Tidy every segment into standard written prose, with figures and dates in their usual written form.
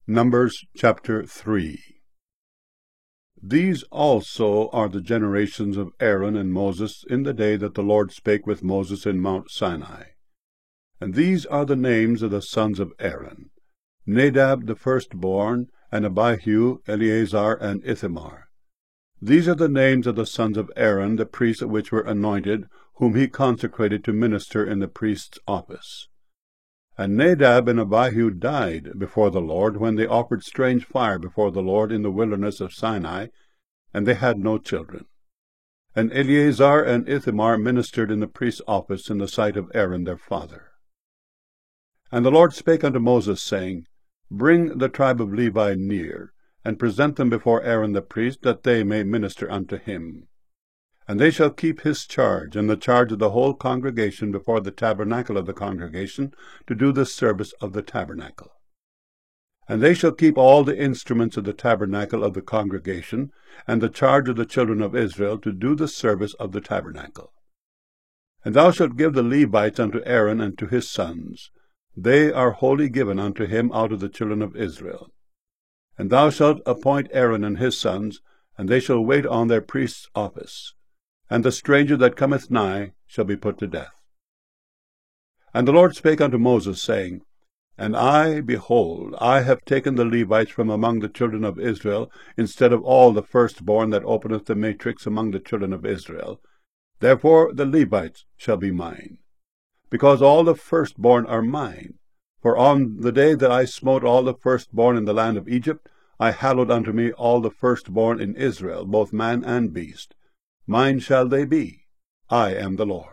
Numbers chapter 3. These also are the generations of Aaron and Moses in the day that the Lord spake with Moses in Mount Sinai. And these are the names of the sons of Aaron: Nadab the firstborn, and Abihu, Eleazar, and Ithamar. These are the names of the sons of Aaron, the priests which were anointed, whom he consecrated to minister in the priest's office. And Nadab and Abihu died before the Lord when they offered strange fire before the Lord in the wilderness of Sinai, and they had no children. And Eleazar and Ithamar ministered in the priest's office in the sight of Aaron their father. And the Lord spake unto Moses, saying, Bring the tribe of Levi near, and present them before Aaron the priest, that they may minister unto him. And they shall keep his charge, and the charge of the whole congregation before the tabernacle of the congregation, to do the service of the tabernacle. And they shall keep all the instruments of the tabernacle of the congregation, and the charge of the children of Israel, to do the service of the tabernacle. And thou shalt give the Levites unto Aaron and to his sons. They are wholly given unto him out of the children of Israel. And thou shalt appoint Aaron and his sons, and they shall wait on their priest's office. And the stranger that cometh nigh shall be put to death. And the Lord spake unto Moses, saying, And I, behold, I have taken the Levites from among the children of Israel, instead of all the firstborn that openeth the matrix among the children of Israel. Therefore the Levites shall be mine, because all the firstborn are mine. For on the day that I smote all the firstborn in the land of Egypt, I hallowed unto me all the firstborn in Israel, both man and beast. Mine shall they be. I am the Lord.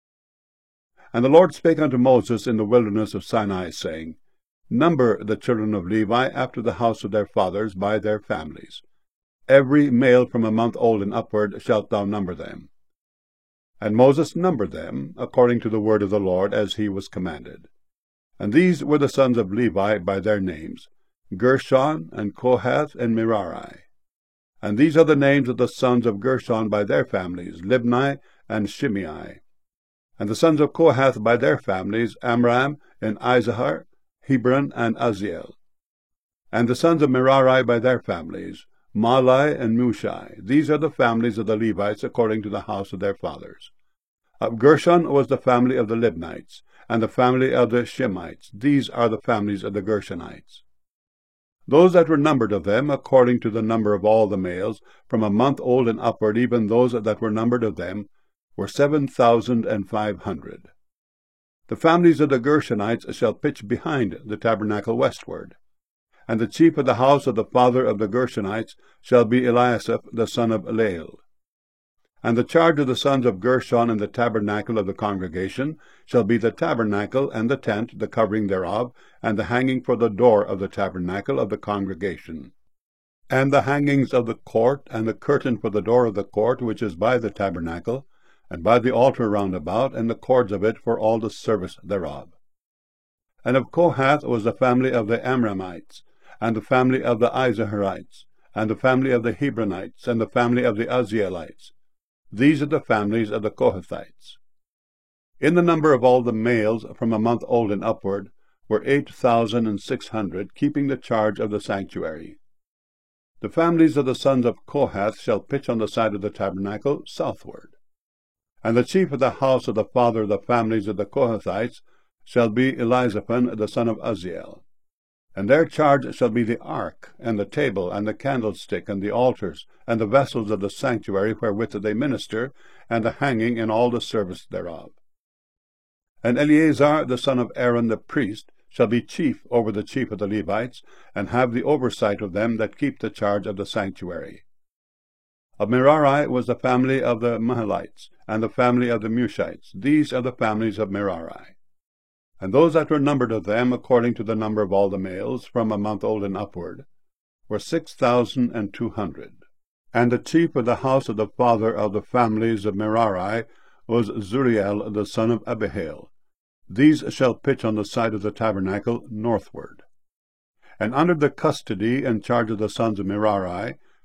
And the Lord spake unto Moses in the wilderness of Sinai, saying, Number the children of Levi after the house of their fathers by their families. Every male from a month old and upward shalt thou number them. And Moses numbered them, according to the word of the Lord, as he was commanded. And these were the sons of Levi by their names, Gershon, and Kohath, and Merari. And these are the names of the sons of Gershon by their families, Libni and Shimei. And the sons of Kohath by their families, Amram and Izahar, Hebron and Uzziel. And the sons of Merari by their families, Mahli and Mushi. These are the families of the Levites according to the house of their fathers. Of Gershon was the family of the Libnites, and the family of the Shemites. These are the families of the Gershonites. Those that were numbered of them, according to the number of all the males, from a month old and upward, even those that were numbered of them, were 7,500. The families of the Gershonites shall pitch behind the tabernacle westward. And the chief of the house of the father of the Gershonites shall be Eliasaph the son of Lael. And the charge of the sons of Gershon in the tabernacle of the congregation shall be the tabernacle and the tent, the covering thereof, and the hanging for the door of the tabernacle of the congregation, and the hangings of the court, and the curtain for the door of the court which is by the tabernacle, and by the altar round about, and the cords of it for all the service thereof. And of Kohath was the family of the Amramites, and the family of the Izaharites, and the family of the Hebronites, and the family of the Uzzielites. These are the families of the Kohathites. In the number of all the males from a month old and upward were 8,600, keeping the charge of the sanctuary. The families of the sons of Kohath shall pitch on the side of the tabernacle southward. And the chief of the house of the father of the families of the Kohathites shall be Elizaphan the son of Uzziel. And their charge shall be the ark, and the table, and the candlestick, and the altars, and the vessels of the sanctuary wherewith they minister, and the hanging in all the service thereof. And Eleazar the son of Aaron the priest shall be chief over the chief of the Levites, and have the oversight of them that keep the charge of the sanctuary. Of Merari was the family of the Mahlites, and the family of the Mushites. These are the families of Merari. And those that were numbered of them, according to the number of all the males, from a month old and upward, were 6,200. And the chief of the house of the father of the families of Merari was Zuriel the son of Abihail. These shall pitch on the side of the tabernacle northward. And under the custody and charge of the sons of Merari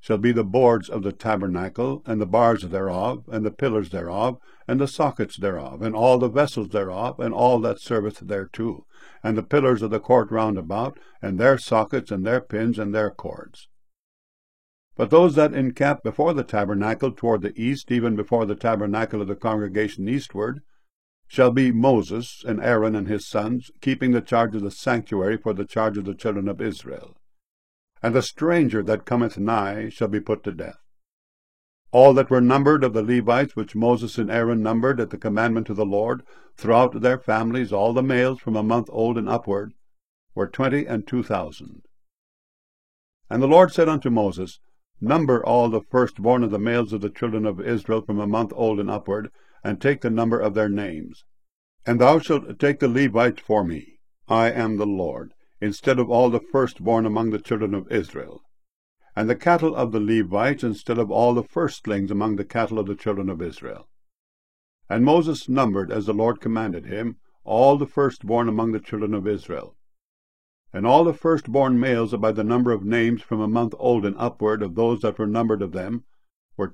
shall be the boards of the tabernacle, and the bars thereof, and the pillars thereof, and the sockets thereof, and all the vessels thereof, and all that serveth thereto, and the pillars of the court round about, and their sockets, and their pins, and their cords. But those that encamp before the tabernacle toward the east, even before the tabernacle of the congregation eastward, shall be Moses and Aaron and his sons, keeping the charge of the sanctuary for the charge of the children of Israel. And the stranger that cometh nigh shall be put to death. All that were numbered of the Levites, which Moses and Aaron numbered at the commandment of the Lord, throughout their families, all the males from a month old and upward, were 22,000. And the Lord said unto Moses, Number all the firstborn of the males of the children of Israel from a month old and upward, and take the number of their names. And thou shalt take the Levites for me. I am the Lord, instead of all the firstborn among the children of Israel. And the cattle of the Levites instead of all the firstlings among the cattle of the children of Israel. And Moses numbered, as the Lord commanded him, all the firstborn among the children of Israel. And all the firstborn males by the number of names from a month old and upward of those that were numbered of them were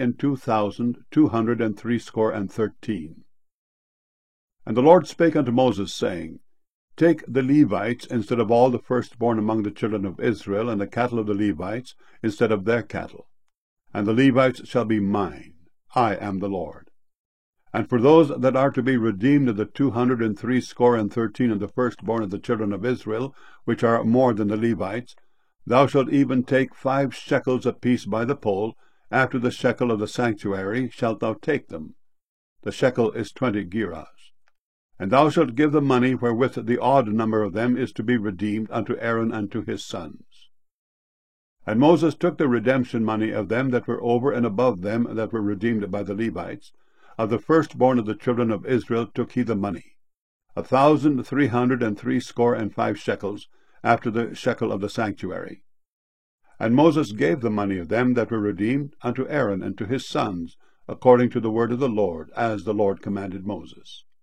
22,213. And the Lord spake unto Moses, saying, Take the Levites instead of all the firstborn among the children of Israel, and the cattle of the Levites instead of their cattle. And the Levites shall be mine. I am the Lord. And for those that are to be redeemed of the 213 of the firstborn of the children of Israel, which are more than the Levites, thou shalt even take 5 shekels apiece by the poll. After the shekel of the sanctuary shalt thou take them. The shekel is 20 gerahs. And thou shalt give the money wherewith the odd number of them is to be redeemed unto Aaron and to his sons. And Moses took the redemption money of them that were over and above them that were redeemed by the Levites. Of the firstborn of the children of Israel took he the money, 1,365 shekels, after the shekel of the sanctuary. And Moses gave the money of them that were redeemed unto Aaron and to his sons, according to the word of the Lord, as the Lord commanded Moses.